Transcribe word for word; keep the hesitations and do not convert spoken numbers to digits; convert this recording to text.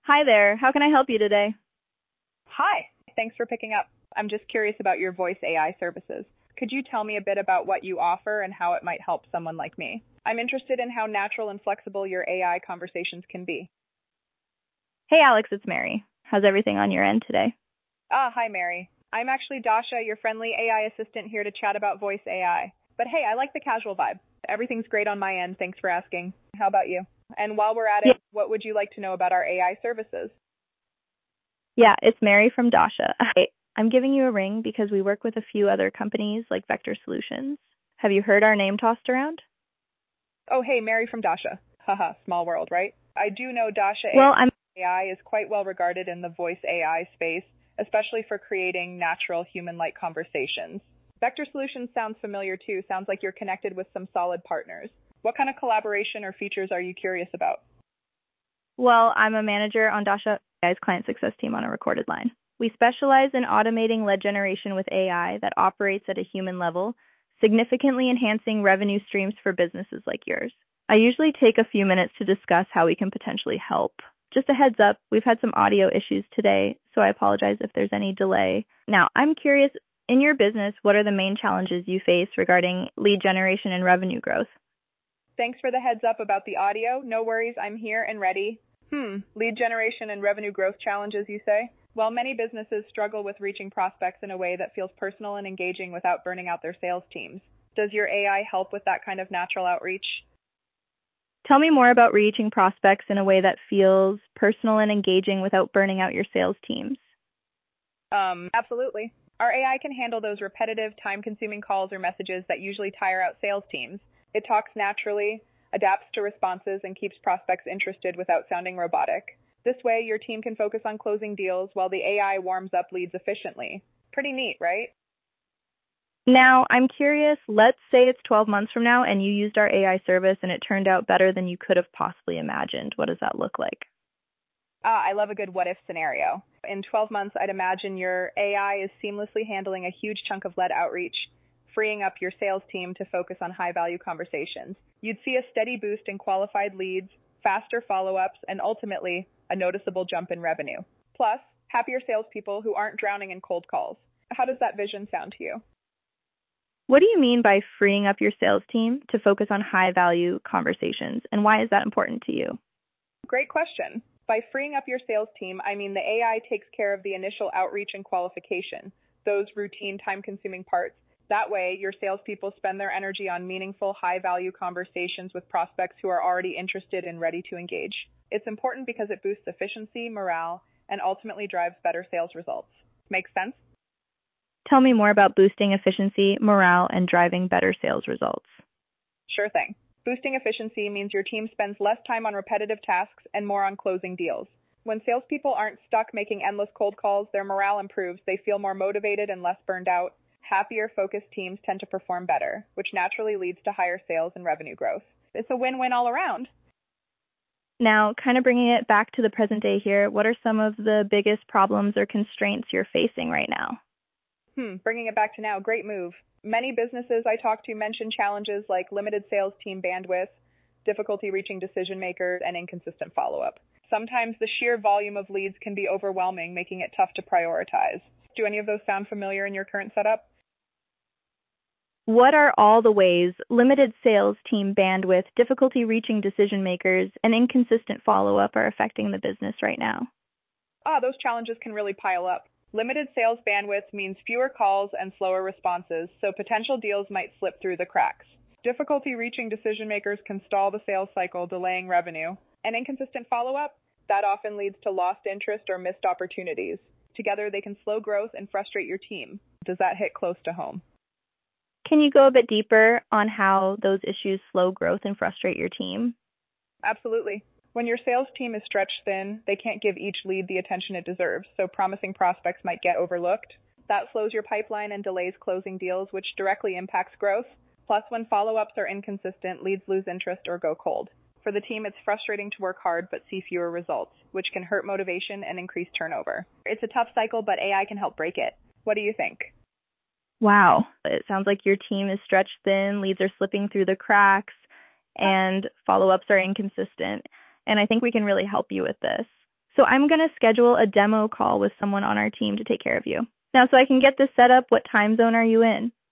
Hi there. How can I help you today? Hi. Thanks for picking up. I'm just curious about your voice A I services. Could you tell me a bit about what you offer and how it might help someone like me? I'm interested in how natural and flexible your A I conversations can be. Hey, Alex, it's Mary. How's everything on your end today? Ah, hi, Mary. I'm actually Dasha, your friendly A I assistant here to chat about voice A I. But hey, I like the casual vibe. Everything's great on my end. Thanks for asking. How about you? And while we're at Yeah, it, what would you like to know about our A I services? yeah, it's Mary from Dasha. Hi. I'm giving you a ring because we work with a few other companies like Vector Solutions. Have you heard our name tossed around? Oh, hey, Mary from Dasha. Haha, small world, right? I do know Dasha Well, I'm A I is quite well regarded in the voice A I space, especially for creating natural human-like conversations. Vector Solutions sounds familiar too. Sounds like you're connected with some solid partners. What kind of collaboration or features are you curious about? well, I'm a manager on Dasha A I's client success team on a recorded line. We specialize in automating lead generation with A I that operates at a human level, significantly enhancing revenue streams for businesses like yours. I usually take a few minutes to discuss how we can potentially help. Just a heads up, we've had some audio issues today, so I apologize if there's any delay. Now, I'm curious, in your business, what are the main challenges you face regarding lead generation and revenue growth? Thanks for the heads up about the audio. No worries, I'm here and ready. Hmm, lead generation and revenue growth challenges, you say? Well, many businesses struggle with reaching prospects in a way that feels personal and engaging without burning out their sales teams. Does your A I help with that kind of natural outreach? Tell me more about reaching prospects in a way that feels personal and engaging without burning out your sales teams. Um, absolutely. Our A I can handle those repetitive, time-consuming calls or messages that usually tire out sales teams. It talks naturally, adapts to responses, and keeps prospects interested without sounding robotic. This way, your team can focus on closing deals while the A I warms up leads efficiently. Pretty neat, right? Now, I'm curious, let's say it's twelve months from now and you used our A I service and it turned out better than you could have possibly imagined. What does that look like? Ah, I love a good what if scenario. In twelve months, I'd imagine your A I is seamlessly handling a huge chunk of lead outreach, freeing up your sales team to focus on high value conversations. You'd see a steady boost in qualified leads, faster follow ups, and ultimately, a noticeable jump in revenue. Plus, happier salespeople who aren't drowning in cold calls. How does that vision sound to you? What do you mean by freeing up your sales team to focus on high value conversations, and why is that important to you? Great question. By freeing up your sales team, I mean the A I takes care of the initial outreach and qualification, those routine, time consuming parts. That way, your salespeople spend their energy on meaningful, high value conversations with prospects who are already interested and ready to engage. It's important because it boosts efficiency, morale, and ultimately drives better sales results. Make sense? Tell me more about boosting efficiency, morale, and driving better sales results. Sure thing. Boosting efficiency means your team spends less time on repetitive tasks and more on closing deals. When salespeople aren't stuck making endless cold calls, their morale improves, they feel more motivated and less burned out. Happier, focused teams tend to perform better, which naturally leads to higher sales and revenue growth. It's a win-win all around. Now, kind of bringing it back to the present day here, what are some of the biggest problems or constraints you're facing right now? Hmm, bringing it back to now, great move. Many businesses I talk to mention challenges like limited sales team bandwidth, difficulty reaching decision makers, and inconsistent follow-up. Sometimes the sheer volume of leads can be overwhelming, making it tough to prioritize. Do any of those sound familiar in your current setup? What are all the ways limited sales team bandwidth, difficulty reaching decision makers, and inconsistent follow-up are affecting the business right now? Ah, those challenges can really pile up. Limited sales bandwidth means fewer calls and slower responses, so potential deals might slip through the cracks. Difficulty reaching decision makers can stall the sales cycle, delaying revenue. And inconsistent follow-up? That often leads to lost interest or missed opportunities. Together, they can slow growth and frustrate your team. Does that hit close to home? Can you go a bit deeper on how those issues slow growth and frustrate your team? Absolutely. When your sales team is stretched thin, they can't give each lead the attention it deserves, so promising prospects might get overlooked. That slows your pipeline and delays closing deals, which directly impacts growth. Plus, when follow-ups are inconsistent, leads lose interest or go cold. For the team, it's frustrating to work hard but see fewer results, which can hurt motivation and increase turnover. It's a tough cycle, but A I can help break it. What do you think? Wow, it sounds like your team is stretched thin, leads are slipping through the cracks, and follow-ups are inconsistent. And I think we can really help you with this. So I'm going to schedule a demo call with someone on our team to take care of you. Now, so I can get this set up, what time zone are you in?